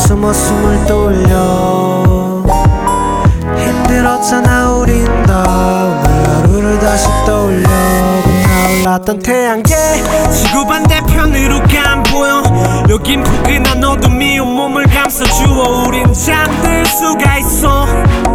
숨어 숨을 돌려. 힘들었잖아 우린 다. 오늘 하루를 다시 떠올려. 불타올랐던 태양계 지구 반대편으로 간 보여. 여긴 포근한 어둠이 온몸을 감싸주어. 우린 잠들 수가 있어.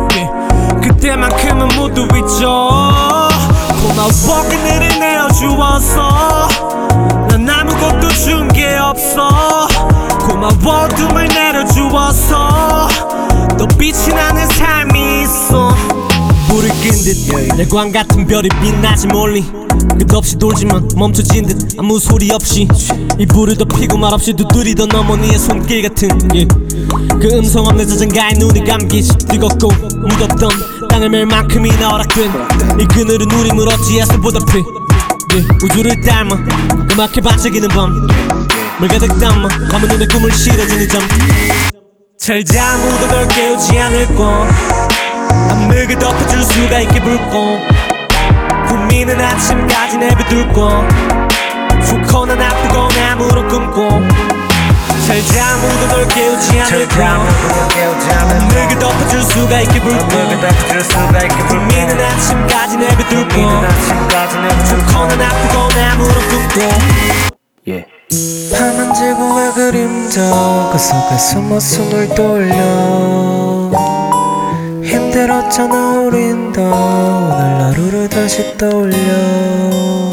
그때만큼은 모두 잊어. 고마워 그늘을 내어주어서. 난 아무것도 준 게 없어. 고마워 어둠을 내려주어서. 또 빛이 나는 삶이 있어. 불을 끈 듯 내광 같은 별이 빛나지 멀리. 끝없이 돌지만 멈춰진 듯 아무 소리 없이. 이 불을 더 피고 말없이 두드리던 어머니의 손길 같은 그 음성 없는 자장가에 눈이 감기지. 뜨겁고 무덥던 땅을 멜 만큼이나 허락된 이 그늘은 우리 물어지에서 보답해. 우주를 닮아 음악해 반짝이는 밤. 물 가득 담아 감은 눈에 꿈을 실어주는 잠. 잘자 아무도 널 깨우지 않을 거. 암흑을 덮어줄 수가 있게 불고. 고민은 아침까지 내비둘 거. 좋거나 나쁘거나 아무런 꿈꿔. 잘자 아무도 널 깨우지 않을 거. 암흑을 덮어줄 수가 있게 불고. 고민은 아침까지 내비둘 거. 좋거나 나쁘거나 아무런 꿈꿔. 파만 지구의 그림자 그 속에 숨어 숨을 돌려. 힘들었잖아 우린 다. 오늘 하루를 다시 떠올려.